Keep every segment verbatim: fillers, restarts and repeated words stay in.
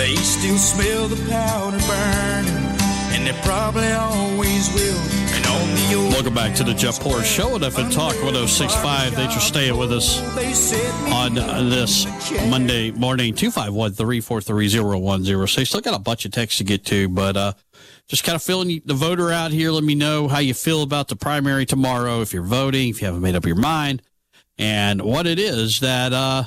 They still smell the powder burning, and they probably always will. And on the old Welcome back to the Jeff Porter Show at F N Talk one oh six point five. Thanks for staying with us on this Monday morning. two five one, three four three, zero one zero six. Still got a bunch of texts to get to, but uh, just kind of filling the voter out here. Let me know how you feel about the primary tomorrow, if you're voting, if you haven't made up your mind, and what it is that uh,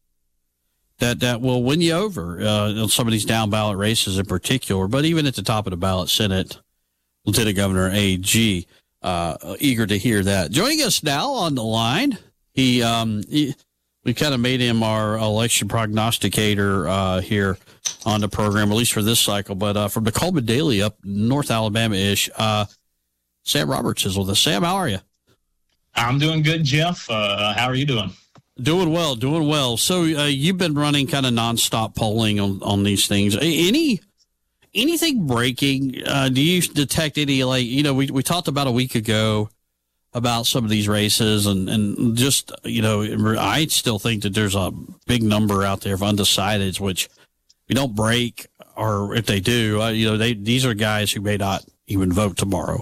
that that will win you over uh, on some of these down ballot races in particular. But even at the top of the ballot, Senate, Lieutenant Governor A G, uh, eager to hear that. Joining us now on the line, he, um, he we kind of made him our election prognosticator uh, here on the program, at least for this cycle. But uh, from the Coleman Daily up North Alabama-ish, uh, Sam Roberts is with us. Sam, how are you? I'm doing good, Jeff. Uh, how are you doing? Doing well, doing well. So uh, you've been running kind of nonstop polling on, on these things. Any anything breaking? Uh, do you detect any, like, you know, we, we talked about a week ago about some of these races, and, and just, you know, I still think that there's a big number out there of undecideds, which we don't break, or if they do, uh, you know, they these are guys who may not even vote tomorrow.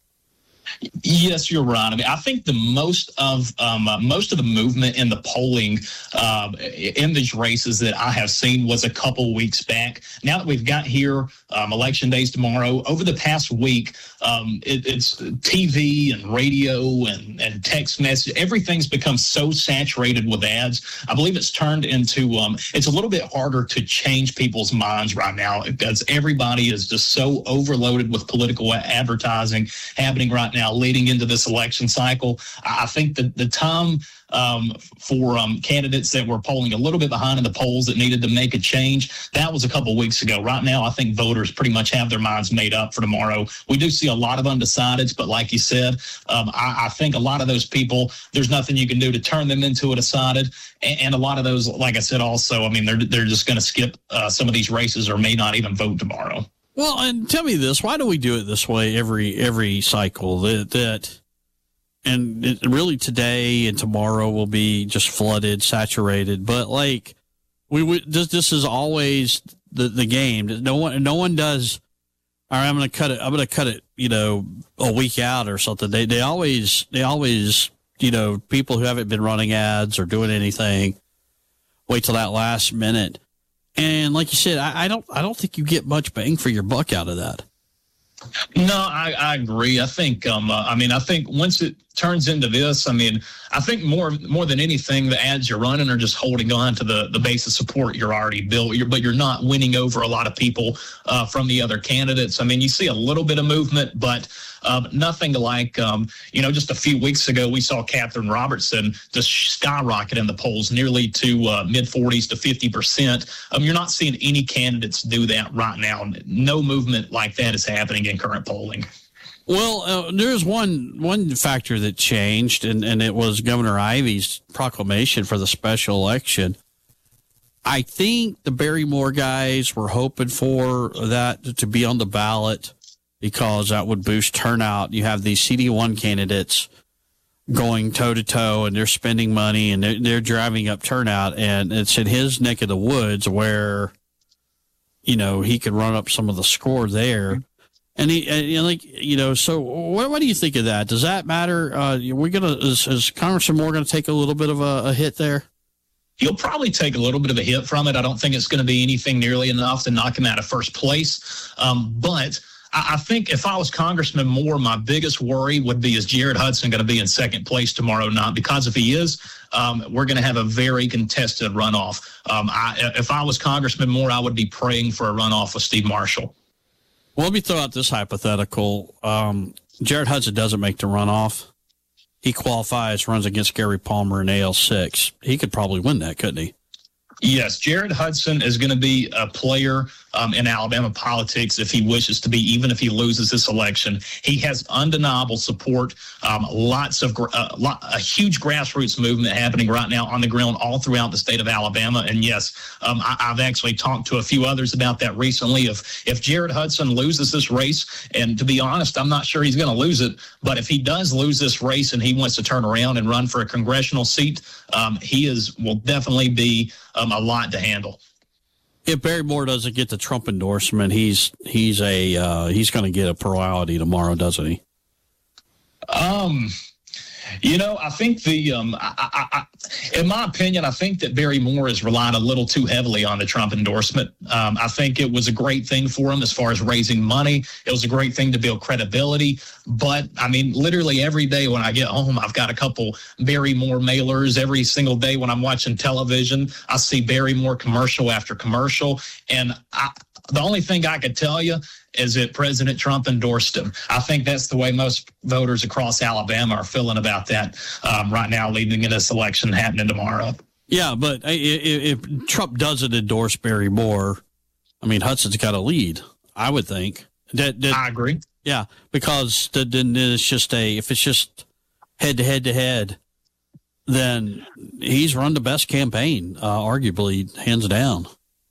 Yes, you're right. I mean, I think the most of um, uh, most of the movement in the polling uh, in these races that I have seen was a couple weeks back. Now that we've got here, um, election days tomorrow, over the past week, um, it, it's T V and radio and, and text message. Everything's become so saturated with ads. I believe it's turned into um, it's a little bit harder to change people's minds right now because everybody is just so overloaded with political advertising happening right now. Now, leading into this election cycle, I think that the time um, for um, candidates that were polling a little bit behind in the polls that needed to make a change, that was a couple of weeks ago. Right now, I think voters pretty much have their minds made up for tomorrow. We do see a lot of undecideds, but like you said, um, I, I think a lot of those people, there's nothing you can do to turn them into a decided. And, and a lot of those, like I said, also, I mean, they're, they're just going to skip uh, some of these races or may not even vote tomorrow. Well, and tell me this: why do we do it this way every every cycle? That that, and it, really today and tomorrow will be just flooded, saturated. But like we would, this this is always the the game. No one no one does. All right, I'm going to cut it. I'm going to cut it. You know, a week out or something. They they always they always you know people who haven't been running ads or doing anything wait till that last minute. And like you said, I, I don't, I don't think you get much bang for your buck out of that. No, I, I agree. I think, um, uh, I mean, I think once it turns into this, I mean, I think more, more than anything, the ads you're running are just holding on to the, the base of support you're already built, you're, but you're not winning over a lot of people uh, from the other candidates. I mean, you see a little bit of movement, but um, nothing like, um, you know, just a few weeks ago, we saw Catherine Robertson just skyrocket in the polls nearly to uh, mid forties to fifty percent. Um, you're not seeing any candidates do that right now. No movement like that is happening in current polling. Well, uh, there's one one factor that changed, and, and it was Governor Ivey's proclamation for the special election. I think the Barrymore guys were hoping for that to be on the ballot because that would boost turnout. You have these C D one candidates going toe-to-toe, and they're spending money, and they're, they're driving up turnout, and it's in his neck of the woods where, you know, he could run up some of the score there. And he, and, you know, like, you know, so what, what do you think of that? Does that matter? Uh, we're gonna is, is Congressman Moore going to take a little bit of a, a hit there? He'll probably take a little bit of a hit from it. I don't think it's going to be anything nearly enough to knock him out of first place. Um, but I, I think if I was Congressman Moore, my biggest worry would be, is Jared Hudson going to be in second place tomorrow night? Because if he is, um, we're going to have a very contested runoff. Um, I, if I was Congressman Moore, I would be praying for a runoff with Steve Marshall. Well, let me throw out this hypothetical. Um, Jared Hudson doesn't make the runoff. He qualifies, runs against Gary Palmer in A L six. He could probably win that, couldn't he? Yes, Jared Hudson is going to be a player um, in Alabama politics if he wishes to be, even if he loses this election. He has undeniable support, um, lots of uh, lot, a huge grassroots movement happening right now on the ground all throughout the state of Alabama. And yes, um, I, I've actually talked to a few others about that recently. If if Jared Hudson loses this race, and to be honest, I'm not sure he's going to lose it, but if he does lose this race and he wants to turn around and run for a congressional seat, um, he is will definitely be um, a lot to handle. if Barry Moore doesn't get the Trump endorsement, he's he's a uh, he's going to get a plurality tomorrow, doesn't he? Um, you know, I think the um, I, I, I, in my opinion, I think that Barry Moore has relied a little too heavily on the Trump endorsement. Um, I think it was a great thing for him as far as raising money. It was a great thing to build credibility. But I mean, literally every day when I get home, I've got a couple Barry Moore mailers. Every single day when I'm watching television, I see Barry Moore commercial after commercial, and I. The only thing I could tell you is that President Trump endorsed him. I think that's the way most voters across Alabama are feeling about that um, right now, leading into this election happening tomorrow. Yeah, but if, if Trump doesn't endorse Barry Moore, I mean, Hudson's got a lead, I would think. That, that I agree. Yeah, because the, then it's just a if it's just head to head to head, then he's run the best campaign, uh, arguably, hands down.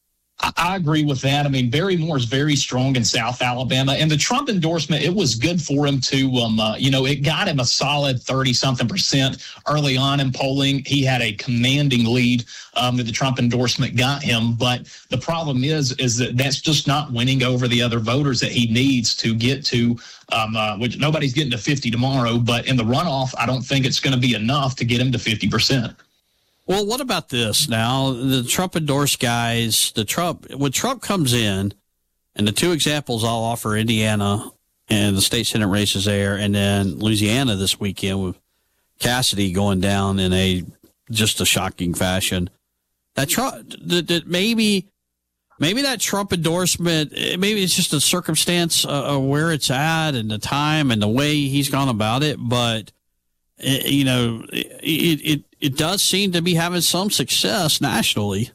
I agree with that. I mean, Barry Moore is very strong in South Alabama, and the Trump endorsement, it was good for him to, um, uh, you know, it got him a solid thirty-something percent early on in polling. He had a commanding lead um, that the Trump endorsement got him, but the problem is, is that that's just not winning over the other voters that he needs to get to, um, uh, which nobody's getting to fifty tomorrow, but in the runoff, I don't think it's going to be enough to get him to fifty percent. Well, what about this now? The Trump endorsed guys, the Trump, when Trump comes in, and the two examples I'll offer, Indiana and the state Senate races there, and then Louisiana this weekend with Cassidy going down in a just a shocking fashion. That Trump, that, that maybe, maybe that Trump endorsement, maybe it's just a circumstance of where it's at and the time and the way he's gone about it, but you know, it, it, it does seem to be having some success nationally.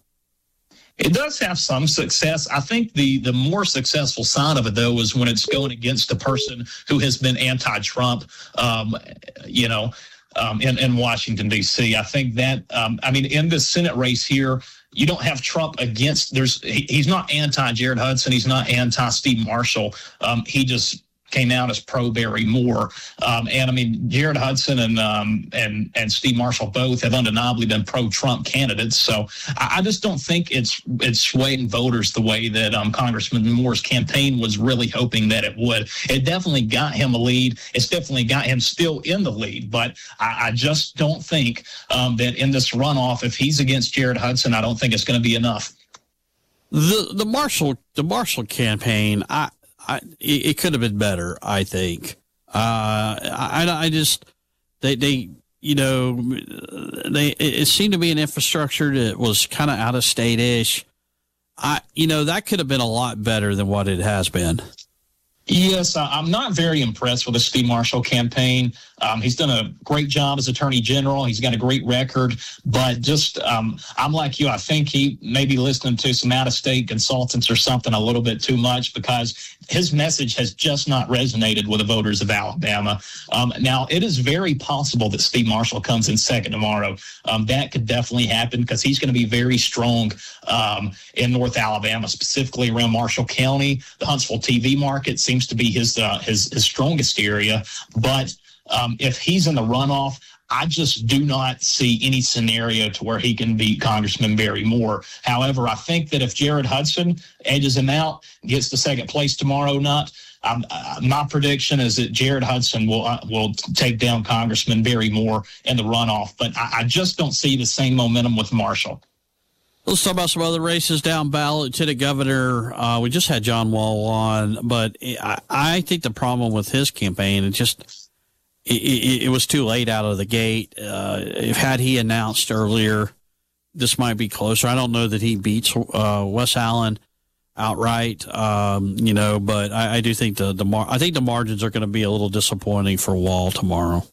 It does have some success. I think the, the more successful side of it, though, is when it's going against a person who has been anti-Trump, um, you know, um, in, in Washington, D C. I think that, um, I mean, in this Senate race here, you don't have Trump against, there's he, he's not anti-Jared Hudson. He's not anti-Steve Marshall. Um, he just came out as pro Barry Moore. Um, and I mean, Jared Hudson and um, and and Steve Marshall both have undeniably been pro-Trump candidates. So I, I just don't think it's it's swaying voters the way that um, Congressman Moore's campaign was really hoping that it would. It definitely got him a lead. It's definitely got him still in the lead. But I, I just don't think um, that in this runoff, if he's against Jared Hudson, I don't think it's going to be enough. The the Marshall the Marshall campaign, I. I, it could have been better, I think. Uh, I, I just, they, they, you know, they, it seemed to be an infrastructure that was kind of out of state-ish. I, you know, that could have been a lot better than what it has been. Yes, I'm not very impressed with the Steve Marshall campaign. Um, he's done a great job as Attorney General. He's got a great record, but just um, I'm like you. I think he may be listening to some out-of-state consultants or something a little bit too much because his message has just not resonated with the voters of Alabama. Um, now, it is very possible that Steve Marshall comes in second tomorrow. Um, that could definitely happen because he's going to be very strong um, in North Alabama, specifically around Marshall County. The Huntsville T V market seems to be his uh, his, his strongest area. But um, if he's in the runoff, I just do not see any scenario to where he can beat Congressman Barry Moore. However, I think that if Jared Hudson edges him out, gets to second place tomorrow night, um, uh, my prediction is that Jared Hudson will uh, will take down Congressman Barry Moore in the runoff. But I, I just don't see the same momentum with Marshall. Let's talk about some other races down ballot. Lieutenant Governor, uh, we just had John Wall on, but I, I think the problem with his campaign, it just it, it, it was too late out of the gate. Uh, if had he announced earlier, this might be closer. I don't know that he beats uh, Wes Allen outright, um, you know, but I, I do think the the mar- I think the margins are going to be a little disappointing for Wall tomorrow.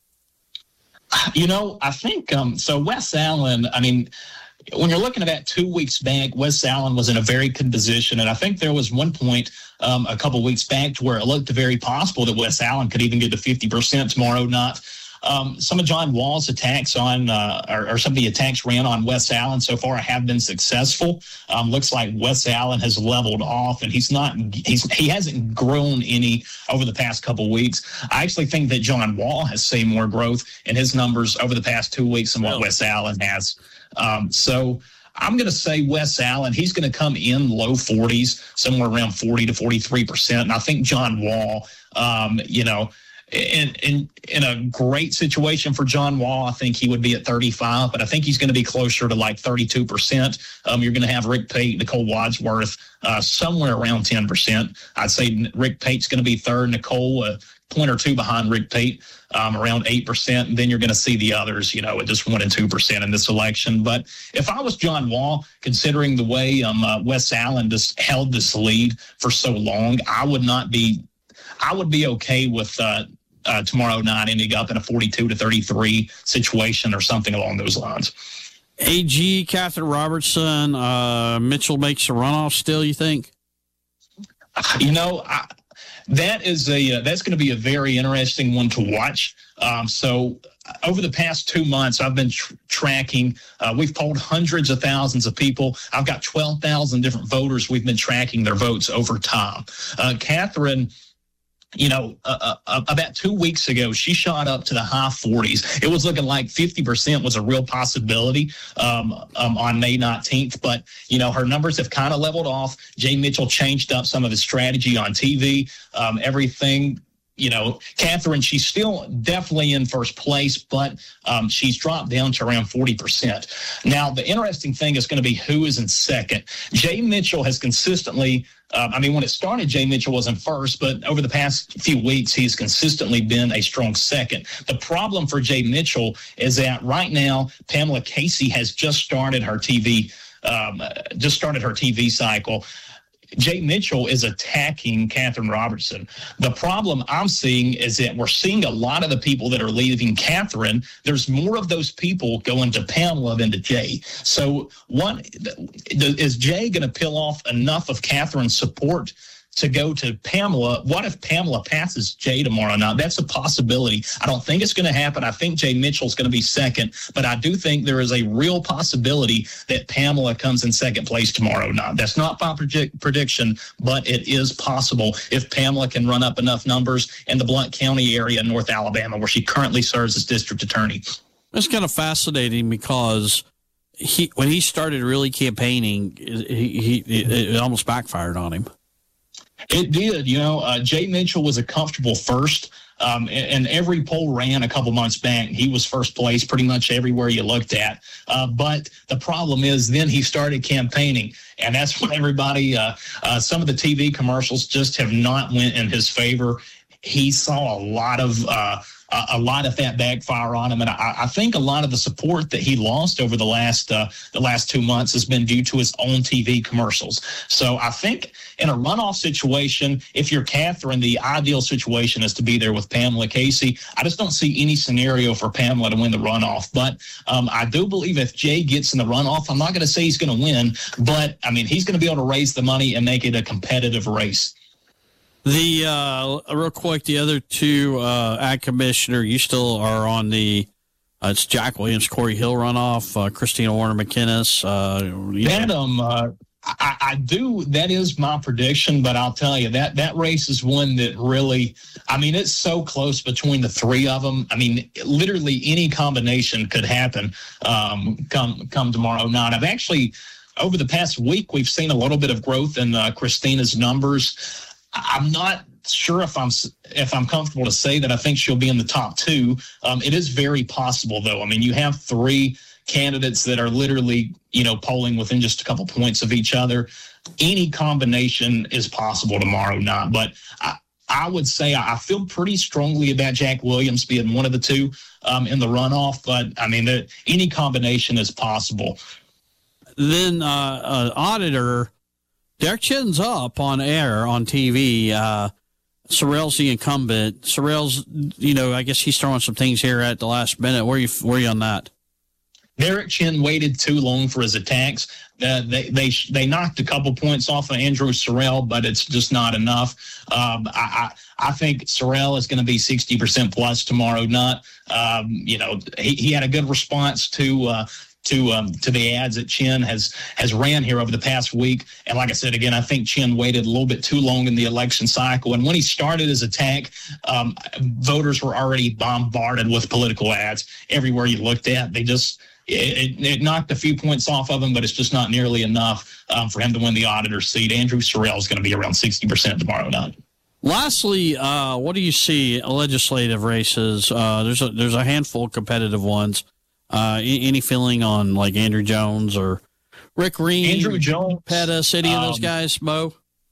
You know, I think um, so. Wes Allen, I mean. When you're looking at that two weeks back, Wes Allen was in a very good position. And I think there was one point um, a couple weeks back to where it looked very possible that Wes Allen could even get to fifty percent tomorrow night. Um, some of John Wall's attacks on, uh, or, or some of the attacks ran on Wes Allen so far have been successful. Um, looks like Wes Allen has leveled off, and he's not, he's he hasn't grown any over the past couple weeks. I actually think that John Wall has seen more growth in his numbers over the past two weeks than what Wes Allen has. Um, so I'm going to say Wes Allen. He's going to come in low forties, somewhere around forty to forty-three percent. And I think John Wall, um, you know, in, in in a great situation for John Wall, I think he would be at thirty-five, but I think he's going to be closer to like thirty-two percent. Um, you're going to have Rick Pate, Nicole Wadsworth, uh, somewhere around ten percent. I'd say Rick Pate's going to be third. Nicole, a point or two behind Rick Pate, um, around eight percent. And then you're going to see the others, you know, at just one and two percent in this election. But if I was John Wall, considering the way um, uh, Wes Allen just held this lead for so long, I would not be, I would be okay with uh, uh, tomorrow night ending up in a forty-two to thirty-three situation or something along those lines. A G, Catherine Robertson, uh, Mitchell makes a runoff still, you think? You know, I, That is a uh, that's going to be a very interesting one to watch. Um, so over the past two months, I've been tr- tracking. Uh, we've polled hundreds of thousands of people. I've got twelve thousand different voters. We've been tracking their votes over time. Uh, Catherine, you know, uh, uh, about two weeks ago, she shot up to the high forties. It was looking like fifty percent was a real possibility um, um, on May nineteenth. But, you know, her numbers have kind of leveled off. Jay Mitchell changed up some of his strategy on T V, um, everything. You know, Catherine, she's still definitely in first place, but um, she's dropped down to around forty percent. Now, the interesting thing is going to be who is in second. Jay Mitchell has consistently, uh, I mean, when it started, Jay Mitchell was in first, but over the past few weeks, he's consistently been a strong second. The problem for Jay Mitchell is that right now, Pamela Casey has just started her T V, um, just started her T V cycle. Jay Mitchell is attacking Catherine Robertson. The problem I'm seeing is that we're seeing a lot of the people that are leaving Catherine. There's more of those people going to Pamela than to Jay. So what is Jay going to peel off enough of Catherine's support to go to Pamela? What if Pamela passes Jay tomorrow night? That's a possibility. I don't think it's going to happen. I think Jay Mitchell's going to be second, but I do think there is a real possibility that Pamela comes in second place tomorrow night. That's not my predict- prediction, but it is possible if Pamela can run up enough numbers in the Blount County area in North Alabama, where she currently serves as district attorney. It's kind of fascinating because he, when he started really campaigning, he, he it almost backfired on him. It did. You know, uh, Jay Mitchell was a comfortable first, um, and, and every poll ran a couple months back. He was first place pretty much everywhere you looked at. Uh, but the problem is then he started campaigning, and that's when everybody, uh, uh, some of the T V commercials just have not went in his favor. He saw a lot of uh, a lot of that backfire on him, and I, I think a lot of the support that he lost over the last uh, the last two months has been due to his own T V commercials. So I think in a runoff situation, if you're Catherine, the ideal situation is to be there with Pamela Casey. I just don't see any scenario for Pamela to win the runoff, but um, I do believe if Jay gets in the runoff, I'm not going to say he's going to win, but I mean he's going to be able to raise the money and make it a competitive race. The uh, real quick, the other two uh, ad commissioner, you still are on the. Uh, it's Jack Williams, Corey Hill runoff, uh, Christina Warner McInnes. Uh, that um, uh, I, I do. That is my prediction, but I'll tell you that that race is one that really. I mean, it's so close between the three of them. I mean, literally any combination could happen. Um, come come tomorrow night. I've actually over the past week we've seen a little bit of growth in uh, Christina's numbers. I'm not sure if I'm if I'm comfortable to say that I think she'll be in the top two. Um, it is very possible, though. I mean, you have three candidates that are literally, you know, polling within just a couple points of each other. Any combination is possible tomorrow night. But I, I would say I feel pretty strongly about Jack Williams being one of the two um, in the runoff. But, I mean, the, any combination is possible. Then uh, uh, auditor... Derek Chin's up on air on T V. Uh, Sorrell's the incumbent. Sorrell's, you know, I guess he's throwing some things here at the last minute. Where are you, where are you on that? Derek Chin waited too long for his attacks. Uh, they they they knocked a couple points off of Andrew Sorrell, but it's just not enough. Um, I, I I think Sorrell is going to be sixty percent plus tomorrow night. Um, you know, he, he had a good response to. Uh, to um, to the ads that Chin has has ran here over the past week. And like I said, again, I think Chin waited a little bit too long in the election cycle. And when he started his attack, um, voters were already bombarded with political ads everywhere you looked at. They just, it, it knocked a few points off of him, but it's just not nearly enough um, for him to win the auditor seat. Andrew Sorrell is going to be around sixty percent tomorrow night. Lastly, uh, what do you see legislative races? Uh, there's a there's a handful of competitive ones. Uh, any feeling on like Andrew Jones or Rick Reed, Andrew Jones, Pettis, any of those um, guys, Mo?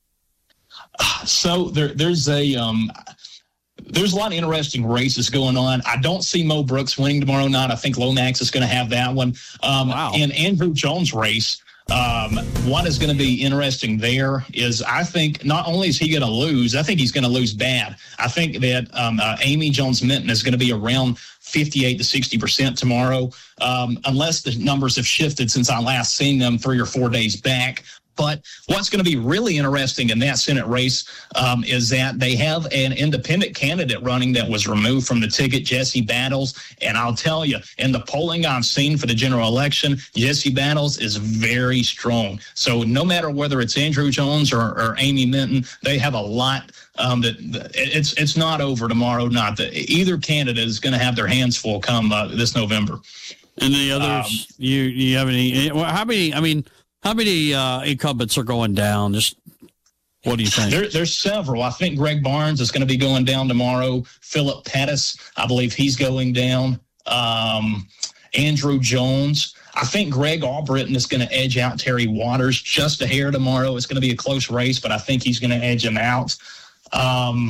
So there, there's a um, there's a lot of interesting races going on. I don't see Mo Brooks winning tomorrow night. I think Lomax is going to have that one. Um, wow. In Andrew Jones' race, um, what is going to be interesting there is I think not only is he going to lose, I think he's going to lose bad. I think that um, uh, Amy Jones Minton is going to be around fifty-eight to sixty percent tomorrow, um, unless the numbers have shifted since I last seen them three or four days back. But what's going to be really interesting in that Senate race um, is that they have an independent candidate running that was removed from the ticket, Jesse Battles. And I'll tell you, in the polling I've seen for the general election, Jesse Battles is very strong. So no matter whether it's Andrew Jones or, or Amy Minton, they have a lot. Um, that it's it's not over tomorrow. Not that either candidate is going to have their hands full come uh, this November. And the others, um, you you have any? How many? I mean. How many uh, incumbents are going down? Just what do you think? There, there's several. I think Greg Barnes is going to be going down tomorrow. Philip Pettis, I believe he's going down. Um, Andrew Jones. I think Greg Albritton is going to edge out Terry Waters just a hair tomorrow. It's going to be a close race, but I think he's going to edge him out. Um,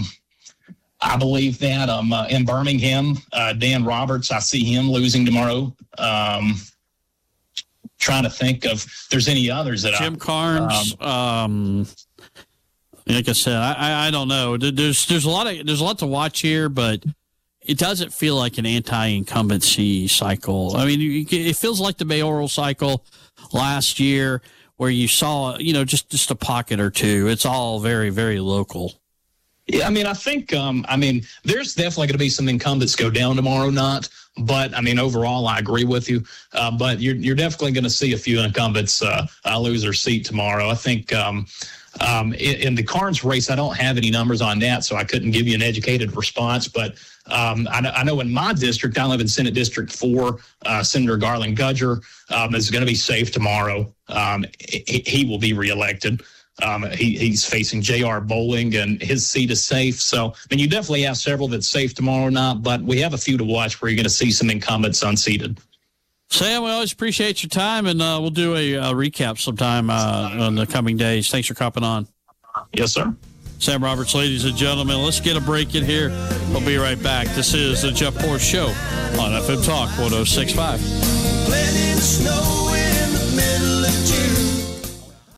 I believe that um, uh, in Birmingham, uh, Dan Roberts, I see him losing tomorrow. Um Trying to think of if there's any others that Jim I, Carnes. Um, um, like I said, I, I I don't know. There's there's a lot of there's a lot to watch here, but it doesn't feel like an anti-incumbency cycle. I mean, you, it feels like the mayoral cycle last year, where you saw you know just just a pocket or two. It's all very very local. Yeah, I mean, I think, um, I mean, there's definitely going to be some incumbents go down tomorrow night. But, I mean, overall, I agree with you. Uh, but you're you're definitely going to see a few incumbents uh, uh, lose their seat tomorrow. I think um, um, in, in the Carnes race, I don't have any numbers on that, so I couldn't give you an educated response. But um, I, I know in my district, I live in Senate District four, uh, Senator Garland Gudger um, is going to be safe tomorrow. Um, he, he will be reelected. Um, he, he's facing J R Bowling, and his seat is safe. So, I mean, you definitely have several that's safe tomorrow night, but we have a few to watch where you're going to see some incumbents unseated. Sam, we always appreciate your time, and uh, we'll do a, a recap sometime uh, in the coming days. Thanks for coming on. Yes, sir. Sam Roberts, ladies and gentlemen, let's get a break in here. We'll be right back. This is the Jeff Porsche Show on F M Talk one oh six point five.